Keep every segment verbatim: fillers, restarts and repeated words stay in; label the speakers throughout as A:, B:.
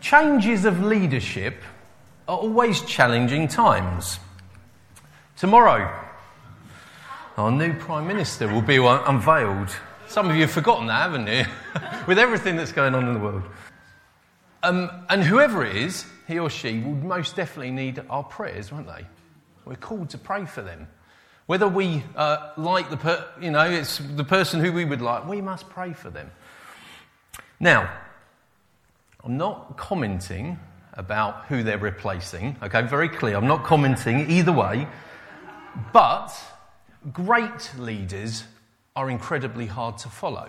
A: Changes of leadership are always challenging times. Tomorrow, our new Prime Minister will be unveiled. Some of you have forgotten that, haven't you? With everything that's going on in the world. Um, and whoever it is, he or she, will most definitely need our prayers, won't they? We're called to pray for them. Whether we uh, like the, per- you know, it's the person who we would like, we must pray for them. Now, I'm not commenting about who they're replacing. Okay, very clear. I'm not commenting either way. But great leaders are incredibly hard to follow.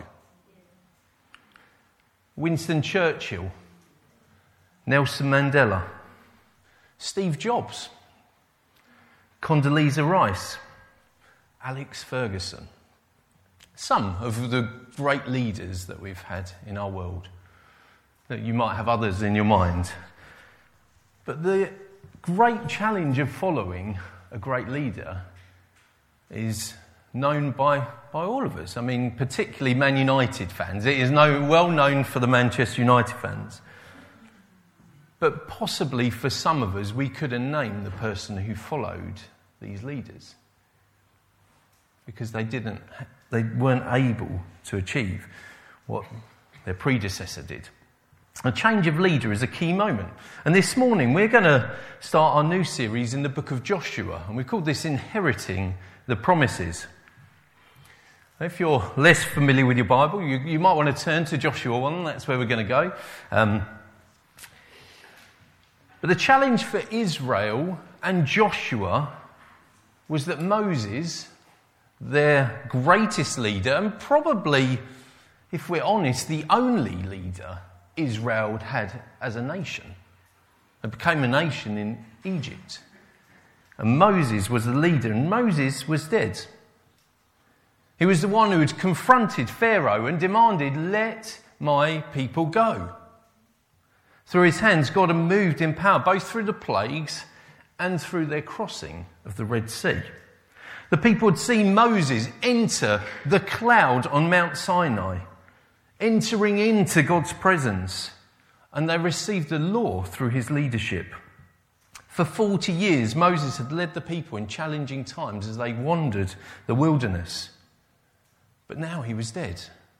A: Winston Churchill, Nelson Mandela, Steve Jobs, Condoleezza Rice, Alex Ferguson. Some of the great leaders that we've had in our world. That you might have others in your mind. But the great challenge of following a great leader is known by, by all of us. I mean, particularly Man United fans. It is no, well known for the Manchester United fans. But possibly for some of us, we couldn't name the person who followed these leaders. Because they didn't, they weren't able to achieve what their predecessor did. A change of leader is a key moment. And this morning we're going to start our new series in the book of Joshua. And we've called this Inheriting the Promises. If you're less familiar with your Bible, you, you might want to turn to Joshua one. That's where we're going to go. Um, but the challenge for Israel and Joshua was that Moses, their greatest leader, and probably, if we're honest, the only leader Israel had as a nation. It became a nation in Egypt. And Moses was the leader, and Moses was dead. He was the one who had confronted Pharaoh and demanded, "Let my people go." Through his hands, God had moved in power, both through the plagues and through their crossing of the Red Sea. The people had seen Moses enter the cloud on Mount Sinai, entering into God's presence, and they received the law through his leadership. For forty years, Moses had led the people in challenging times as they wandered the wilderness. But now he was dead.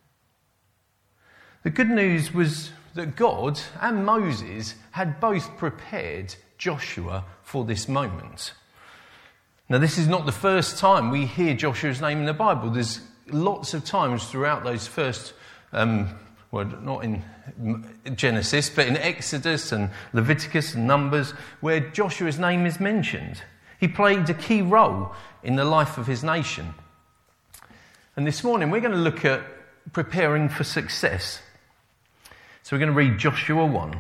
A: The good news was that God and Moses had both prepared Joshua for this moment. Now, this is not the first time we hear Joshua's name in the Bible. There's lots of times throughout those first Um, well, not in Genesis, but in Exodus and Leviticus and Numbers, where Joshua's name is mentioned. He played a key role in the life of his nation. And this morning we're going to look at preparing for success. So we're going to read Joshua one.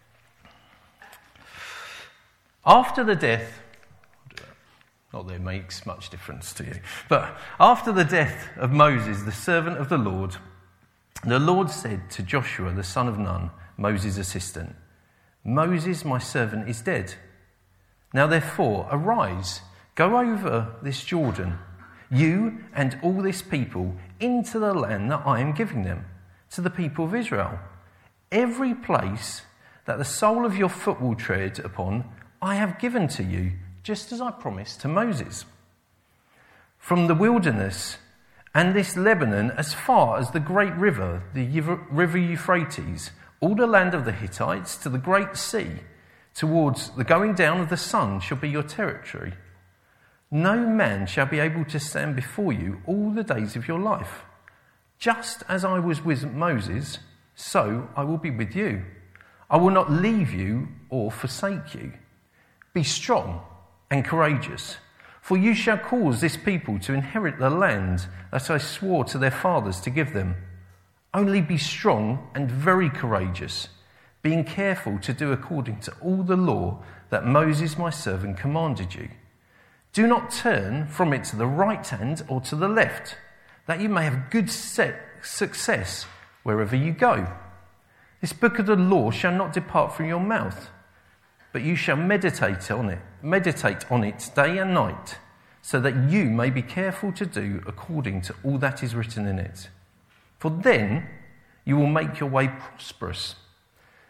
A: After the death, not that it makes much difference to you, but after the death of Moses, the servant of the Lord, the Lord said to Joshua, the son of Nun, Moses' assistant, "Moses, my servant, is dead. Now therefore, arise, go over this Jordan, you and all this people, into the land that I am giving them, to the people of Israel. Every place that the sole of your foot will tread upon, I have given to you, just as I promised to Moses. From the wilderness and this Lebanon, as far as the great river, the river Euphrates, all the land of the Hittites to the great sea, towards the going down of the sun shall be your territory. No man shall be able to stand before you all the days of your life. Just as I was with Moses, so I will be with you. I will not leave you or forsake you. Be strong and courageous, for you shall cause this people to inherit the land that I swore to their fathers to give them. Only be strong and very courageous, being careful to do according to all the law that Moses my servant commanded you. Do not turn from it to the right hand or to the left, that you may have good success wherever you go. This book of the law shall not depart from your mouth, but you shall meditate on it, meditate on it day and night, so that you may be careful to do according to all that is written in it. For then you will make your way prosperous,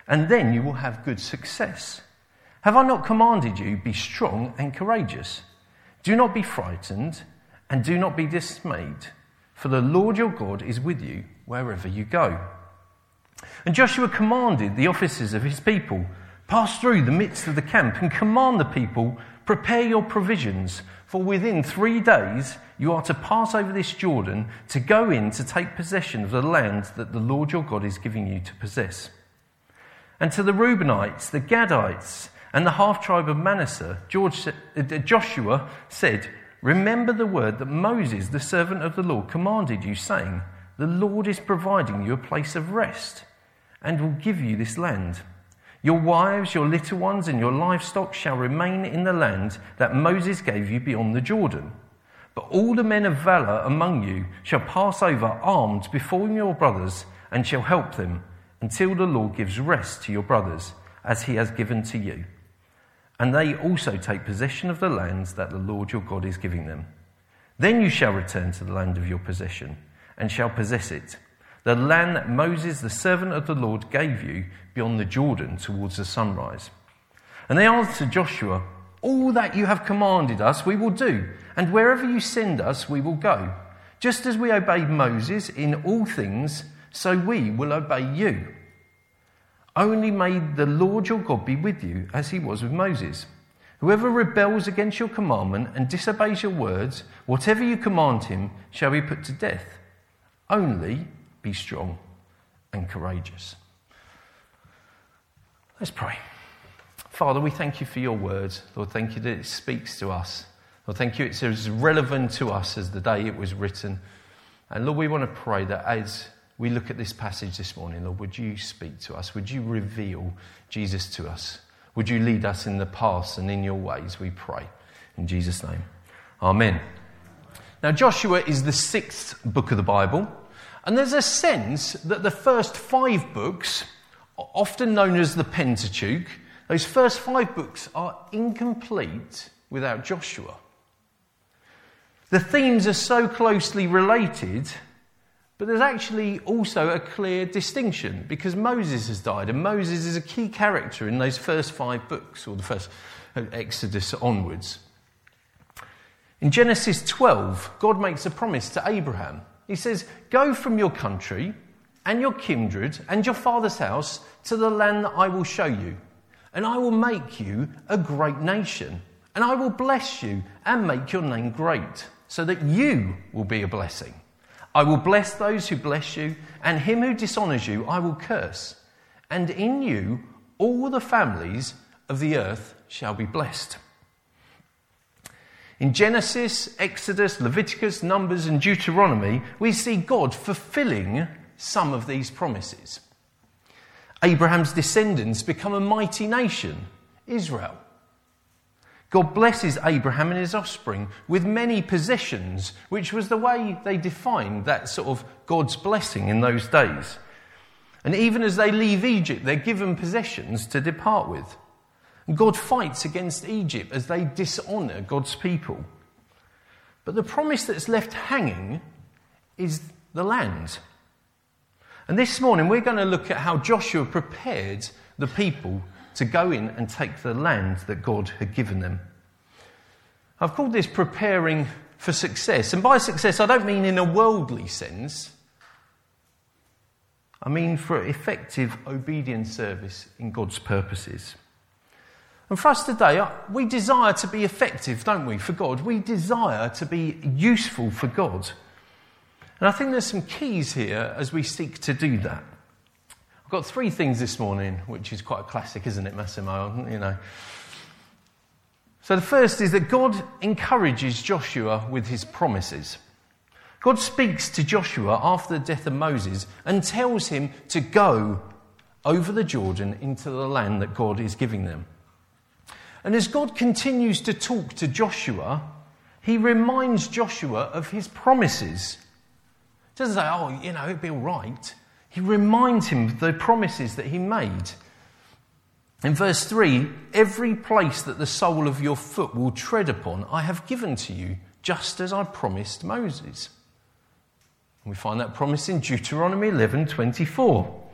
A: and then you will have good success. Have I not commanded you, be strong and courageous? Do not be frightened, and do not be dismayed, for the Lord your God is with you wherever you go." And Joshua commanded the officers of his people, "Pass through the midst of the camp and command the people, prepare your provisions, for within three days you are to pass over this Jordan to go in to take possession of the land that the Lord your God is giving you to possess." And to the Reubenites, the Gadites, and the half-tribe of Manasseh, George, uh, Joshua said, "Remember the word that Moses, the servant of the Lord, commanded you, saying, 'The Lord is providing you a place of rest, and will give you this land. Your wives, your little ones, and your livestock shall remain in the land that Moses gave you beyond the Jordan. But all the men of valor among you shall pass over armed before your brothers, and shall help them, until the Lord gives rest to your brothers, as he has given to you. And they also take possession of the lands that the Lord your God is giving them. Then you shall return to the land of your possession, and shall possess it, the land that Moses, the servant of the Lord, gave you beyond the Jordan towards the sunrise.' And they answered Joshua, 'All that you have commanded us we will do, and wherever you send us we will go. Just as we obeyed Moses in all things, so we will obey you. Only may the Lord your God be with you as he was with Moses. Whoever rebels against your commandment and disobeys your words, whatever you command him shall be put to death. Only be strong and courageous.'" Let's pray. Father, we thank you for your word. Lord, thank you that it speaks to us. Lord, thank you it's as relevant to us as the day it was written. And Lord, we want to pray that as we look at this passage this morning, Lord, would you speak to us? Would you reveal Jesus to us? Would you lead us in the paths and in your ways, we pray. In Jesus' name, amen. Now, Joshua is the sixth book of the Bible. And there's a sense that the first five books, often known as the Pentateuch, those first five books are incomplete without Joshua. The themes are so closely related, but there's actually also a clear distinction because Moses has died, and Moses is a key character in those first five books, or the first Exodus onwards. In Genesis twelve, God makes a promise to Abraham. He says, "Go from your country and your kindred and your father's house to the land that I will show you, and I will make you a great nation, and I will bless you and make your name great, so that you will be a blessing. I will bless those who bless you, and him who dishonours you I will curse, and in you all the families of the earth shall be blessed." In Genesis, Exodus, Leviticus, Numbers and Deuteronomy, we see God fulfilling some of these promises. Abraham's descendants become a mighty nation, Israel. God blesses Abraham and his offspring with many possessions, which was the way they defined that sort of God's blessing in those days. And even as they leave Egypt, they're given possessions to depart with. God fights against Egypt as they dishonour God's people. But the promise that's left hanging is the land. And this morning we're going to look at how Joshua prepared the people to go in and take the land that God had given them. I've called this preparing for success. And by success, I don't mean in a worldly sense. I mean for effective, obedient service in God's purposes. And for us today, we desire to be effective, don't we, for God? We desire to be useful for God. And I think there's some keys here as we seek to do that. I've got three things this morning, which is quite a classic, isn't it, Massimo? You know. So the first is that God encourages Joshua with his promises. God speaks to Joshua after the death of Moses and tells him to go over the Jordan into the land that God is giving them. And as God continues to talk to Joshua, he reminds Joshua of his promises. He doesn't say, oh, you know, it'll be all right. He reminds him of the promises that he made. In verse three, every place that the sole of your foot will tread upon, I have given to you, just as I promised Moses. And we find that promise in Deuteronomy eleven twenty-four.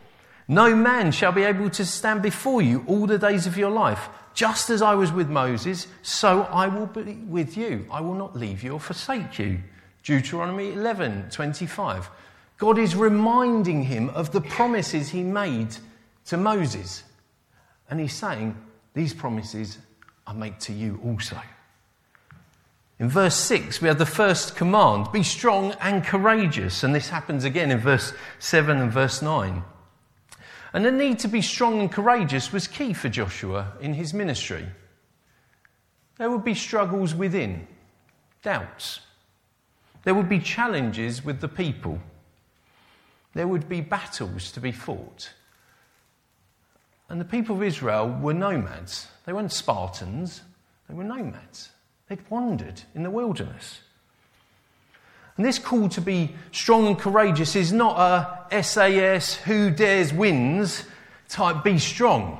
A: No man shall be able to stand before you all the days of your life. Just as I was with Moses, so I will be with you. I will not leave you or forsake you. Deuteronomy eleven twenty-five. God is reminding him of the promises he made to Moses. And he's saying, these promises I make to you also. In verse six, we have the first command, be strong and courageous. And this happens again in verse seven and verse nine. And the need to be strong and courageous was key for Joshua in his ministry. There would be struggles within, doubts. There would be challenges with the people. There would be battles to be fought. And the people of Israel were nomads. They weren't Spartans, they were nomads. They'd wandered in the wilderness. And this call to be strong and courageous is not a S A S, who dares wins type be strong.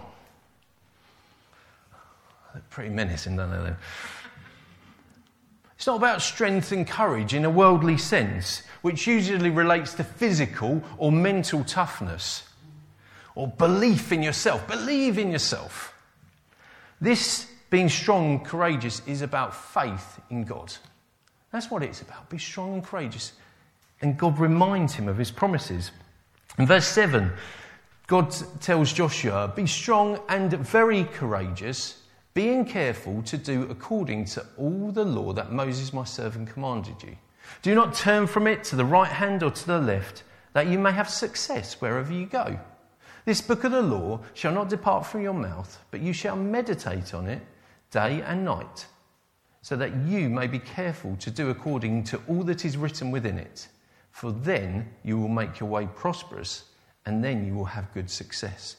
A: They're pretty menacing, don't they? It's not about strength and courage in a worldly sense, which usually relates to physical or mental toughness or belief in yourself. Believe in yourself. This being strong and courageous is about faith in God. That's what it's about. Be strong and courageous. And God reminds him of his promises. In verse seven, God tells Joshua, be strong and very courageous, being careful to do according to all the law that Moses my servant commanded you. Do not turn from it to the right hand or to the left, that you may have success wherever you go. This book of the law shall not depart from your mouth, but you shall meditate on it day and night, so that you may be careful to do according to all that is written within it. For then you will make your way prosperous, and then you will have good success.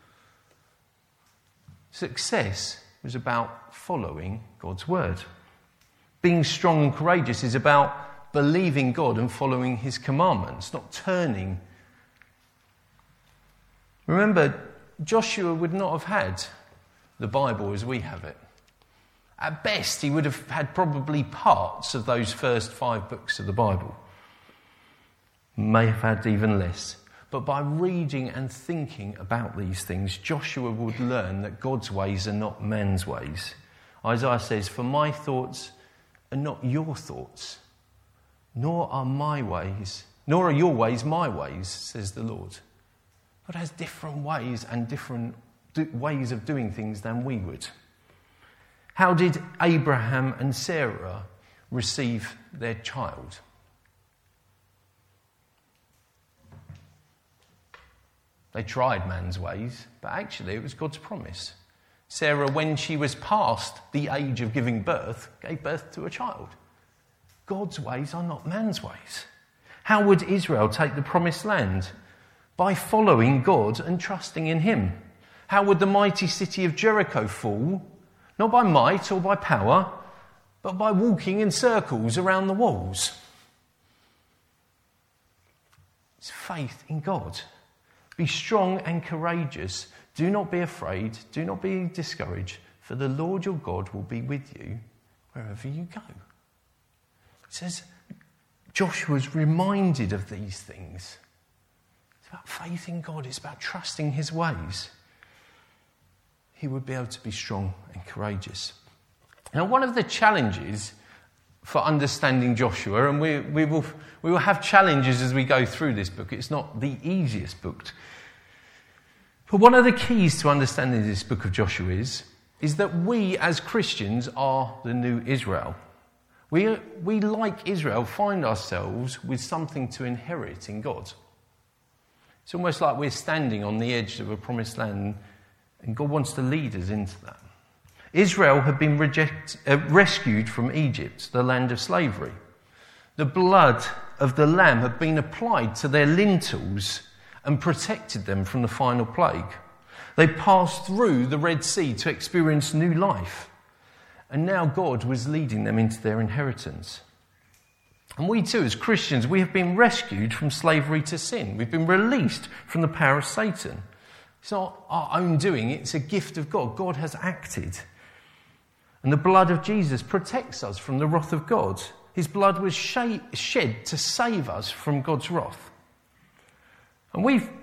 A: Success was about following God's word. Being strong and courageous is about believing God and following his commandments, not turning. Remember, Joshua would not have had the Bible as we have it. At best, he would have had probably parts of those first five books of the Bible. May have had even less. But by reading and thinking about these things, Joshua would learn that God's ways are not man's ways. Isaiah says, for my thoughts are not your thoughts, nor are my ways, nor are your ways my ways, says the Lord. God has different ways and different do- ways of doing things than we would. How did Abraham and Sarah receive their child? They tried man's ways, but actually it was God's promise. Sarah, when she was past the age of giving birth, gave birth to a child. God's ways are not man's ways. How would Israel take the promised land? By following God and trusting in him. How would the mighty city of Jericho fall? Not by might or by power, but by walking in circles around the walls. It's faith in God. Be strong and courageous. Do not be afraid. Do not be discouraged. For the Lord your God will be with you wherever you go. It says Joshua's reminded of these things. It's about faith in God. It's about trusting his ways. He would be able to be strong and courageous. Now, one of the challenges for understanding Joshua, and we, we, will, we will have challenges as we go through this book. It's not the easiest book. But one of the keys to understanding this book of Joshua is, is that we as Christians are the new Israel. We, we, like Israel, find ourselves with something to inherit in God. It's almost like we're standing on the edge of a promised land, and God wants to lead us into that. Israel had been reject, uh, rescued from Egypt, the land of slavery. The blood of the lamb had been applied to their lintels and protected them from the final plague. They passed through the Red Sea to experience new life. And now God was leading them into their inheritance. And we too, as Christians, we have been rescued from slavery to sin. We've been released from the power of Satan. It's not our own doing, it's a gift of God. God has acted. And the blood of Jesus protects us from the wrath of God. His blood was shed to save us from God's wrath. And we've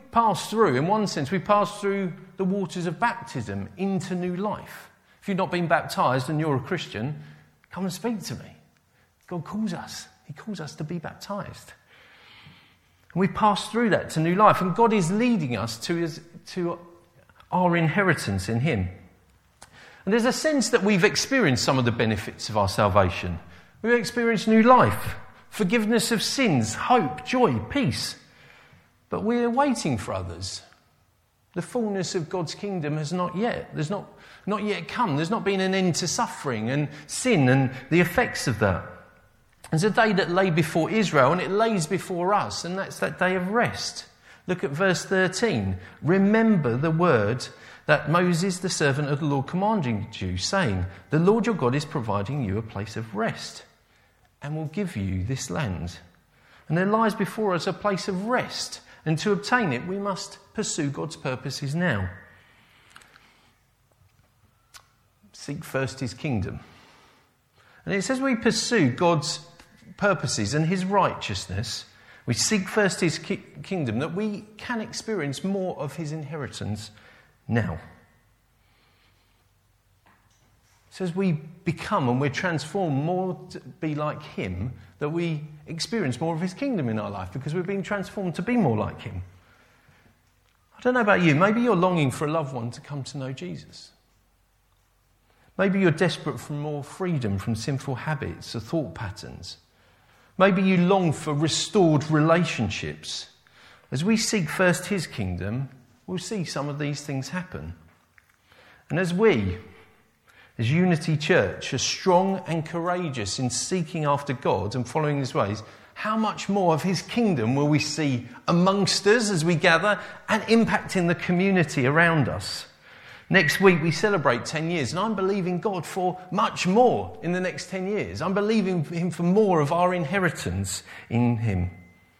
A: pass through, in one sense, we pass through the waters of baptism into new life. If you've not been baptised and you're a Christian, come and speak to me. God calls us. He calls us to be baptised. And we pass through that to new life. And God is leading us to, his, to our inheritance in him. And there's a sense that we've experienced some of the benefits of our salvation. We've experienced new life, forgiveness of sins, hope, joy, peace. But we're waiting for others. The fullness of God's kingdom has not yet. There's not, not yet come. There's not been an end to suffering and sin and the effects of that. There's a day that lay before Israel, and it lays before us, and that's that day of rest. Look at verse thirteen. Remember the word that Moses, the servant of the Lord, commanded you, saying, the Lord your God is providing you a place of rest, and will give you this land. And there lies before us a place of rest, and to obtain it, we must pursue God's purposes now. Seek first his kingdom. And it says we pursue God's purposes and his righteousness. We seek first his ki- kingdom, that we can experience more of his inheritance now. It says we become and we're transformed more to be like him, that we experience more of his kingdom in our life because we're being transformed to be more like him. I don't know about you, maybe you're longing for a loved one to come to know Jesus. Maybe you're desperate for more freedom from sinful habits or thought patterns. Maybe you long for restored relationships. As we seek first his kingdom, we'll see some of these things happen. And as we, as Unity Church, are strong and courageous in seeking after God and following his ways, how much more of his kingdom will we see amongst us as we gather and impacting the community around us? Next week we celebrate ten years, and I'm believing God for much more in the next ten years. I'm believing him for more of our inheritance in him.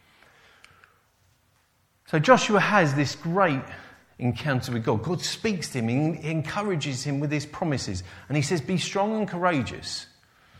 A: So Joshua has this great encounter with God. God speaks to him, he encourages him with his promises, and he says, be strong and courageous.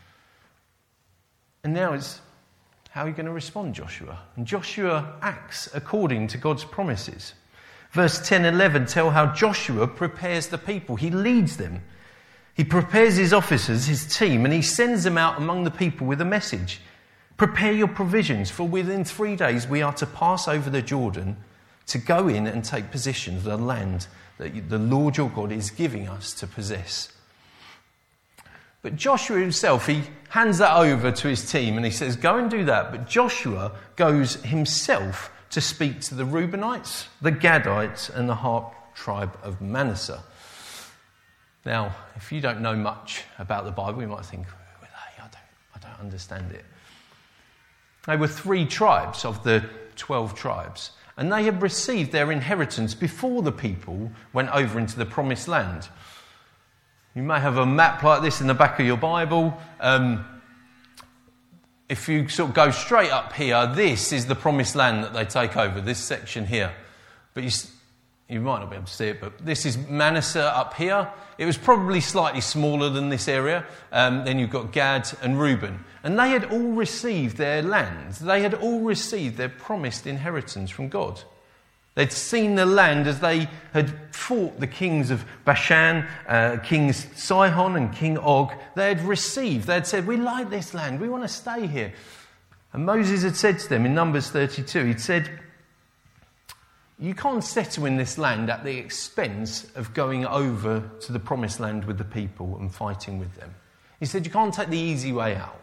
A: And now it's, how are you going to respond, Joshua? And Joshua acts according to God's promises. Verse ten and eleven tell how Joshua prepares the people. He leads them. He prepares his officers, his team, and he sends them out among the people with a message. Prepare your provisions, for within three days we are to pass over the Jordan to go in and take possession of the land that the Lord your God is giving us to possess. But Joshua himself, he hands that over to his team and he says, go and do that. But Joshua goes himself to speak to the Reubenites, the Gadites, and the half tribe of Manasseh. Now, if you don't know much about the Bible, you might think, who are they? I don't, I don't understand it. They were three tribes of the twelve tribes, and they had received their inheritance before the people went over into the promised land. You may have a map like this in the back of your Bible. Um, If you sort of go straight up here, this is the promised land that they take over, this section here. But you, you might not be able to see it, but this is Manasseh up here. It was probably slightly smaller than this area. Um, then you've got Gad and Reuben. And they had all received their land. They had all received their promised inheritance from God. They'd seen the land as they had fought the kings of Bashan, uh, kings Sihon and King Og. They had received, they had said, we like this land, we want to stay here. And Moses had said to them in Numbers thirty-two, he'd said, you can't settle in this land at the expense of going over to the promised land with the people and fighting with them. He said, you can't take the easy way out.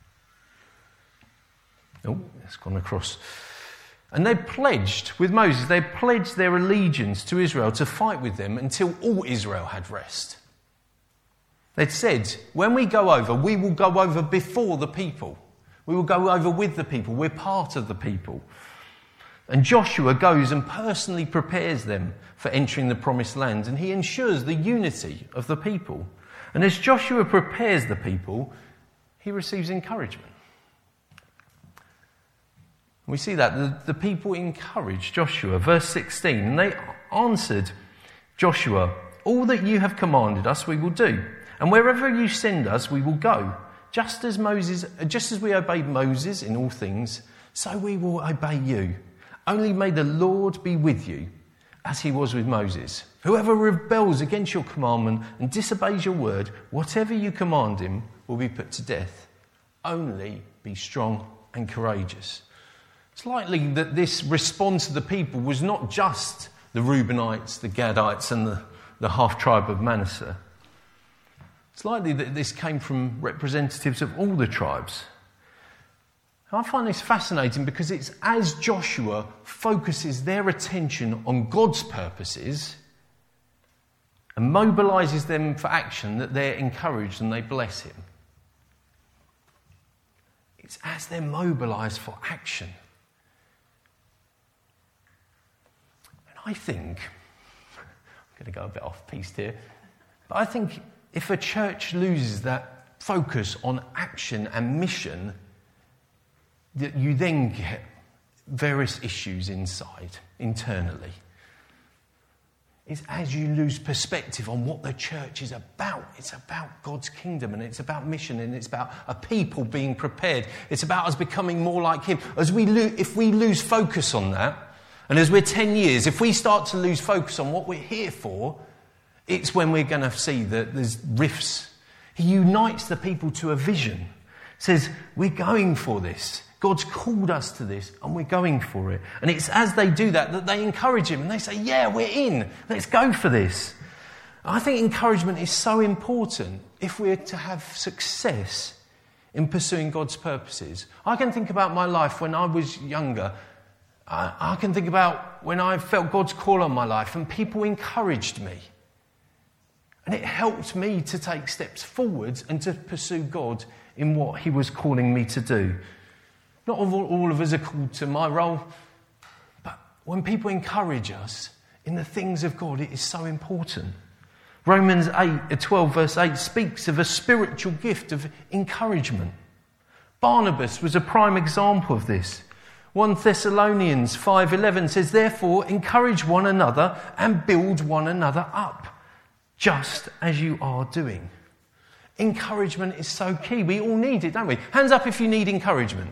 A: Oh, it's gone across. And they pledged with Moses, they pledged their allegiance to Israel to fight with them until all Israel had rest. They'd said, when we go over, we will go over before the people. We will go over with the people. We're part of the people. And Joshua goes and personally prepares them for entering the promised land, and he ensures the unity of the people. And as Joshua prepares the people, he receives encouragement. We see that the, the people encouraged Joshua. Verse sixteen, and they answered Joshua, all that you have commanded us we will do, and wherever you send us we will go. Just as Moses, just as we obeyed Moses in all things, so we will obey you. Only may the Lord be with you, as he was with Moses. Whoever rebels against your commandment and disobeys your word, whatever you command him will be put to death. Only be strong and courageous. It's likely that this response to the people was not just the Reubenites, the Gadites, and the, the half-tribe of Manasseh. It's likely that this came from representatives of all the tribes. I find this fascinating because it's as Joshua focuses their attention on God's purposes and mobilises them for action that they're encouraged and they bless him. It's as they're mobilised for action. And I think, I'm going to go a bit off-piste here, but I think if a church loses that focus on action and mission, that you then get various issues inside, internally. It's as you lose perspective on what the church is about. It's about God's kingdom, and it's about mission, and it's about a people being prepared. It's about us becoming more like him. As we lo- if we lose focus on that, and as we're ten years, if we start to lose focus on what we're here for, it's when we're going to see that there's rifts. He unites the people to a vision. Says, we're going for this. God's called us to this and we're going for it. And it's as they do that that they encourage him and they say, yeah, we're in. Let's go for this. I think encouragement is so important if we're to have success in pursuing God's purposes. I can think about my life when I was younger. I, I can think about when I felt God's call on my life and people encouraged me. And it helped me to take steps forwards and to pursue God in what he was calling me to do. Not all, all of us are called to my role, but when people encourage us in the things of God, it is so important. Romans eight, twelve verse eight speaks of a spiritual gift of encouragement. Barnabas was a prime example of this. First Thessalonians five eleven says, therefore, encourage one another and build one another up, just as you are doing. Encouragement is so key. We all need it, don't we? Hands up if you need encouragement.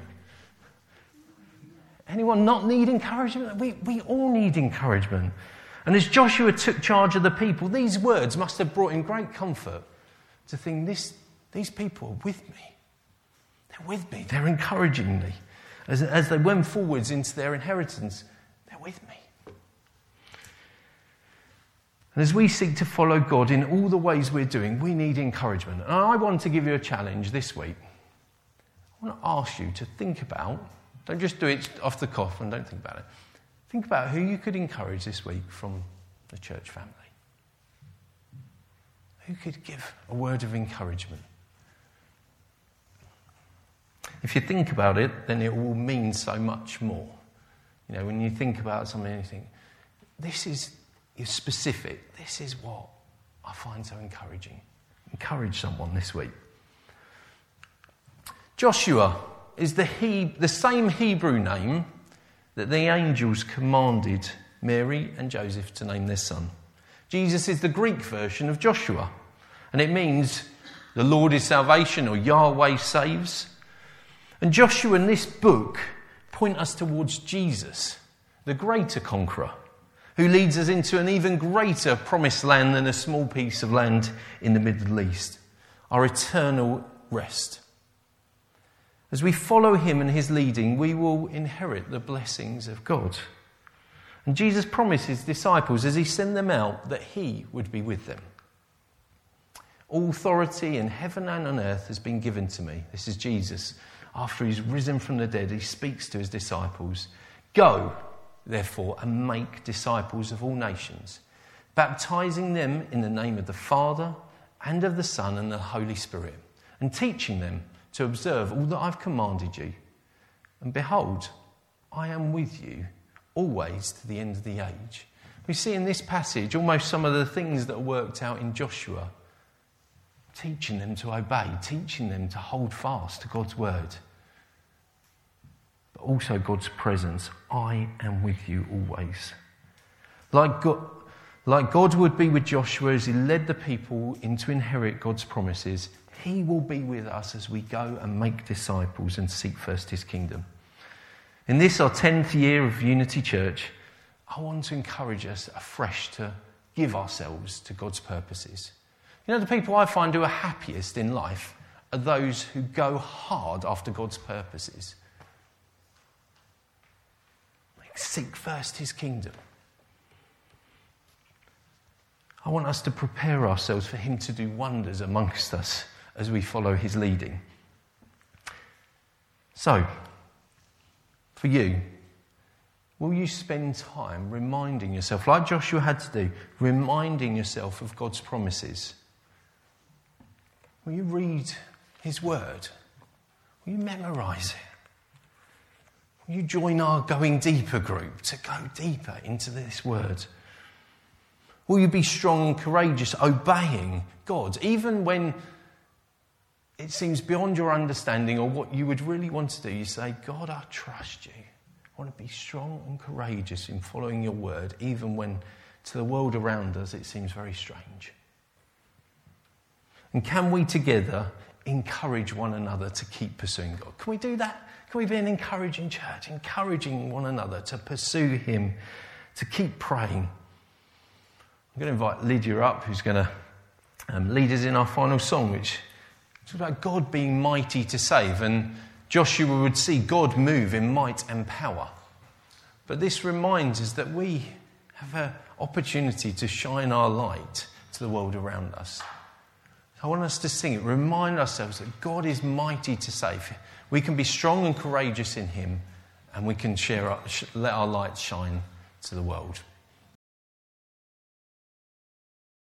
A: Anyone not need encouragement? We, we all need encouragement. And as Joshua took charge of the people, these words must have brought him great comfort to think, this, these people are with me. They're with me. They're encouraging me. As, as they went forwards into their inheritance, they're with me. And as we seek to follow God in all the ways we're doing, we need encouragement. And I want to give you a challenge this week. I want to ask you to think about, don't just do it off the cuff and don't think about it. Think about who you could encourage this week from the church family. Who could give a word of encouragement? If you think about it, then it will mean so much more. You know, when you think about something, you think, this is, is specific. This is what I find so encouraging. Encourage someone this week. Joshua is the he, the same Hebrew name that the angels commanded Mary and Joseph to name their son. Jesus is the Greek version of Joshua, and it means the Lord is salvation or Yahweh saves. And Joshua in this book point us towards Jesus, the greater conqueror, who leads us into an even greater promised land than a small piece of land in the Middle East, our eternal rest. As we follow him and his leading, we will inherit the blessings of God. And Jesus promised his disciples as he sent them out that he would be with them. All authority in heaven and on earth has been given to me. This is Jesus. After he's risen from the dead, he speaks to his disciples. Go, therefore, and make disciples of all nations, baptizing them in the name of the Father and of the Son and the Holy Spirit, and teaching them to observe all that I've commanded you. And behold, I am with you always to the end of the age. We see in this passage almost some of the things that are worked out in Joshua, teaching them to obey, teaching them to hold fast to God's word, but also God's presence. I am with you always. Like God, like God would be with Joshua as he led the people in to inherit God's promises, he will be with us as we go and make disciples and seek first his kingdom. In this, our tenth year of Unity Church, I want to encourage us afresh to give ourselves to God's purposes. You know, the people I find who are happiest in life are those who go hard after God's purposes. Like, seek first his kingdom. I want us to prepare ourselves for him to do wonders amongst us as we follow his leading. So, for you, will you spend time reminding yourself, like Joshua had to do, reminding yourself of God's promises? Will you read his word? Will you memorise it? Will you join our Going Deeper group to go deeper into this word? Will you be strong and courageous, obeying God, even when it seems beyond your understanding or what you would really want to do? You say, God, I trust you. I want to be strong and courageous in following your word, even when to the world around us it seems very strange. And can we together encourage one another to keep pursuing God? Can we do that? Can we be an encouraging church, encouraging one another to pursue him, to keep praying? I'm going to invite Lydia up, who's going to um, lead us in our final song, which is about God being mighty to save. And Joshua would see God move in might and power. But this reminds us that we have an opportunity to shine our light to the world around us. I want us to sing it, remind ourselves that God is mighty to save. We can be strong and courageous in him, and we can share our, let our light shine to the world.